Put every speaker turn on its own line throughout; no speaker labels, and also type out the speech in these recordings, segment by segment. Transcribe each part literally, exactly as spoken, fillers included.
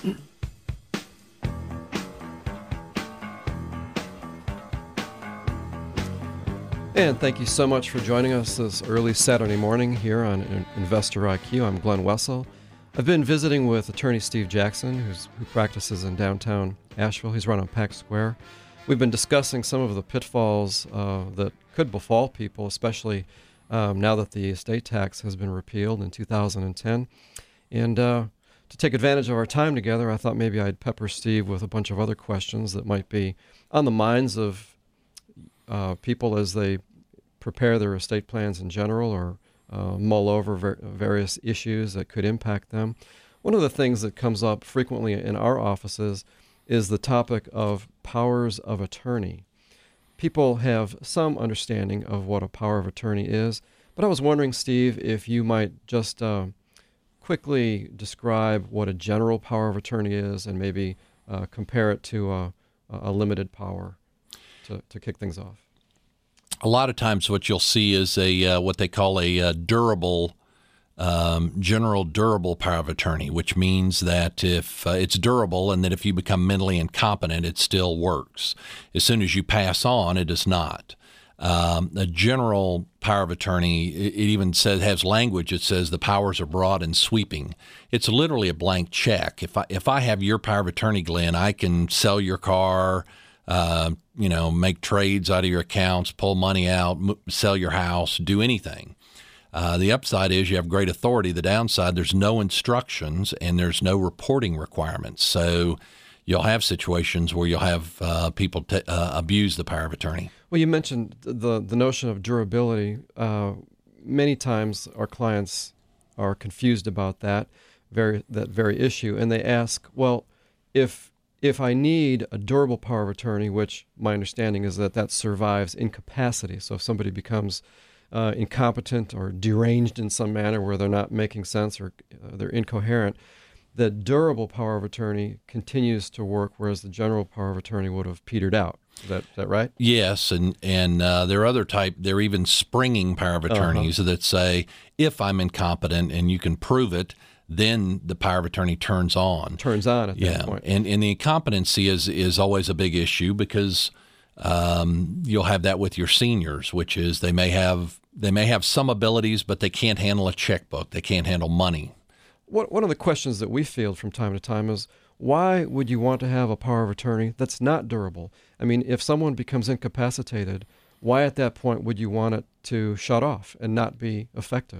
And thank you so much for joining us this early Saturday morning here on Investor I Q. I'm Glenn Wessel. I've been visiting with attorney Steve Jackson, who's, who practices in downtown Asheville. He's run on Pack Square. We've been discussing some of the pitfalls uh, that could befall people, especially um, now that the estate tax has been repealed in two thousand ten. And uh, to take advantage of our time together, I thought maybe I'd pepper Steve with a bunch of other questions that might be on the minds of Uh, people as they prepare their estate plans in general, or uh, mull over ver- various issues that could impact them. One of the things that comes up frequently in our offices is the topic of powers of attorney. People have some understanding of what a power of attorney is, but I was wondering, Steve, if you might just uh, quickly describe what a general power of attorney is and maybe uh, compare it to a, a limited power. To, to kick things off.
A lot of times what you'll see is a uh, what they call a uh, durable, um, general durable power of attorney, which means that if uh, it's durable and that if you become mentally incompetent, it still works. As soon as you pass on, it does not. Um, a general power of attorney, it, it even says has language that says the powers are broad and sweeping. It's literally a blank check. If I, if I have your power of attorney, Glenn, I can sell your car, Uh, you know, make trades out of your accounts, pull money out, m- sell your house, do anything. Uh, the upside is you have great authority. The downside, there's no instructions and there's no reporting requirements. So you'll have situations where you'll have uh, people t- uh, abuse the power of attorney.
Well, you mentioned the, the notion of durability. Uh, many times our clients are confused about that very, that very issue, and they ask, well, if If I need a durable power of attorney, which my understanding is that that survives incapacity, so if somebody becomes uh, incompetent or deranged in some manner where they're not making sense or uh, they're incoherent, the durable power of attorney continues to work, whereas the general power of attorney would have petered out. Is that, is that right?
Yes, and and uh, there are other type. There are even springing power of attorneys uh-huh. that say, if I'm incompetent and you can prove it, then the power of attorney turns on.
Turns on at
yeah.
that point.
And, and the incompetency is, is always a big issue because um, you'll have that with your seniors, which is they may have they may have some abilities, but they can't handle a checkbook. They can't handle money.
What, one of the questions that we field from time to time is, why would you want to have a power of attorney that's not durable? I mean, if someone becomes incapacitated, why at that point would you want it to shut off and not be effective?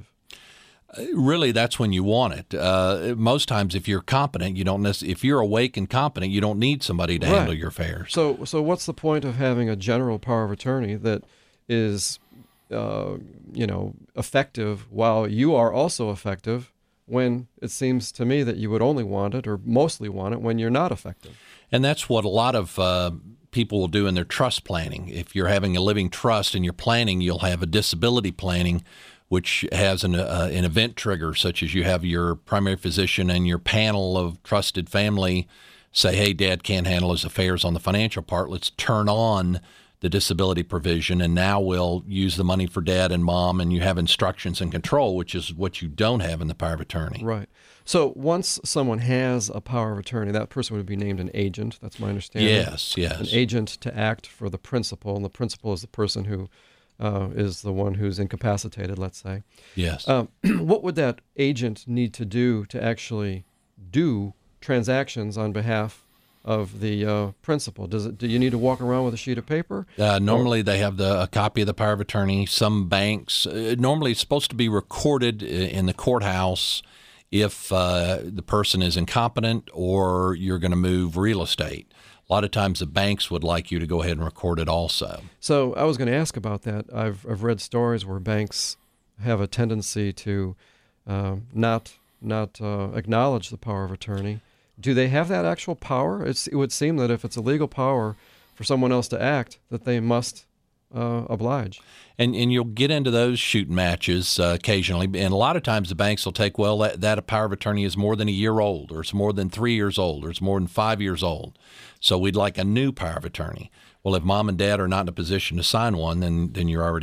Really, that's when you want it. Uh, most times, if you're competent, you don't necessarily, if you're awake and competent, you don't need somebody to
right.
handle your affairs.
So, so what's the point of having a general power of attorney that is, uh, you know, effective while you are also effective, when it seems to me that you would only want it or mostly want it when you're not effective?
And that's what a lot of uh, people will do in their trust planning. If you're having a living trust and you're planning, you'll have a disability planning, which has an, uh, an event trigger, such as you have your primary physician and your panel of trusted family say, hey, Dad can't handle his affairs on the financial part. Let's turn on the disability provision, and now we'll use the money for Dad and Mom, and you have instructions and control, which is what you don't have in the power of attorney.
Right. So once someone has a power of attorney, that person would be named an agent. That's my understanding.
Yes, yes.
An agent to act for the principal, and the principal is the person who Uh, is the one who's incapacitated, let's say.
Yes.
Um, what would that agent need to do to actually do transactions on behalf of the uh, principal? Does it? Do you need to walk around with a sheet of paper?
Uh, normally, or? They have the, a copy of the power of attorney. Some banks, uh, normally it's supposed to be recorded in the courthouse if uh, the person is incompetent or you're going to move real estate. A lot of times the banks would like you to go ahead and record it also.
So I was going to ask about that. I've I've read stories where banks have a tendency to uh, not not uh, acknowledge the power of attorney. Do they have that actual power? It's, it would seem that if it's a legal power for someone else to act, that they must uh, oblige.
And and you'll get into those shooting matches uh, occasionally. And a lot of times the banks will take, well, that, that power of attorney is more than a year old, or it's more than three years old, or it's more than five years old. So we'd like a new power of attorney. Well, if Mom and Dad are not in a position to sign one, then then you're already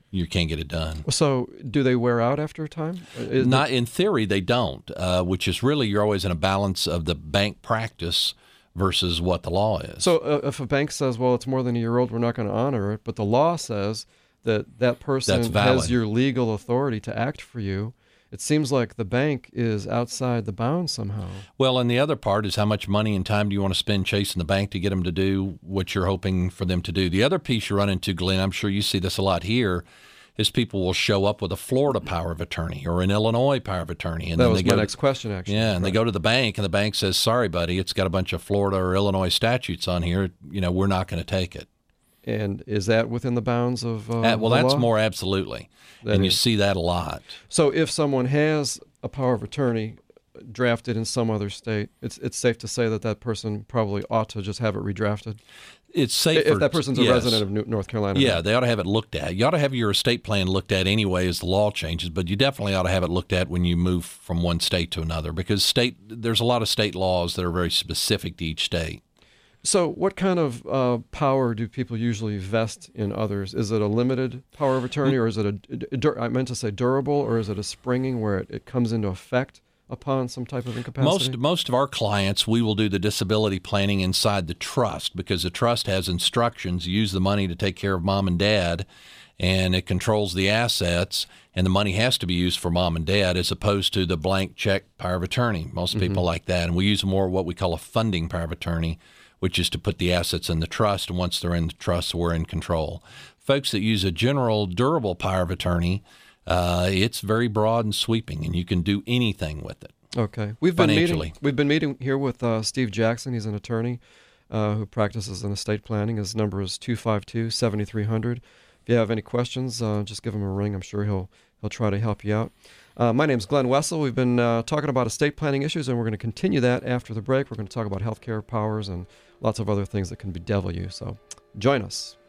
you can't get it done.
So do they wear out after a time? Is
Not in theory, they don't, uh, which is really you're always in a balance of the bank practice versus what the law is.
So uh, if a bank says, well, it's more than a year old, we're not going to honor it, but the law says that that person
That's valid.
has your legal authority to act for you, it seems like the bank is outside the bounds somehow.
Well, and the other part is how much money and time do you want to spend chasing the bank to get them to do what you're hoping for them to do. The other piece you run into, Glenn, I'm sure you see this a lot here, is people will show up with a Florida power of attorney or an Illinois power of attorney. And
that
then
was
they
my
go
next
to,
question, actually.
Yeah, and
right.
they go to the bank, and the bank says, sorry, buddy, it's got a bunch of Florida or Illinois statutes on here. You know, we're not going to take it.
And is that within the bounds of uh,
Uh, well,
the
that's
law?
more absolutely.
That
and you
is.
see that a lot.
So if someone has a power of attorney drafted in some other state, it's it's safe to say that that person probably ought to just have it redrafted?
It's safer.
If that person's a
yes.
resident of New- North Carolina.
Yeah, they ought to have it looked at. You ought to have your estate plan looked at anyway as the law changes, but you definitely ought to have it looked at when you move from one state to another because state there's a lot of state laws that are very specific to each state.
So what kind of uh, power do people usually vest in others? Is it a limited power of attorney, or is it a, a dur- I meant to say durable, or is it a springing where it, it comes into effect upon some type of incapacity?
Most most of our clients, we will do the disability planning inside the trust because the trust has instructions. You use the money to take care of mom and dad, and it controls the assets, and the money has to be used for mom and dad as opposed to the blank check power of attorney. Most
Mm-hmm.
people like that, and we use more what we call a funding power of attorney, which is to put the assets in the trust, and once they're in the trust, we're in control. Folks that use a general durable power of attorney, uh, it's very broad and sweeping, and you can do anything with it.
Okay, we've been
Financially.
meeting. We've been meeting here with uh, Steve Jackson. He's an attorney uh, who practices in estate planning. His number is two five two, seven three zero zero. If you have any questions, uh, just give him a ring. I'm sure he'll he'll try to help you out. Uh, my name's Glenn Wessel. We've been uh, talking about estate planning issues, and we're going to continue that after the break. We're going to talk about healthcare powers and lots of other things that can bedevil you. So join us.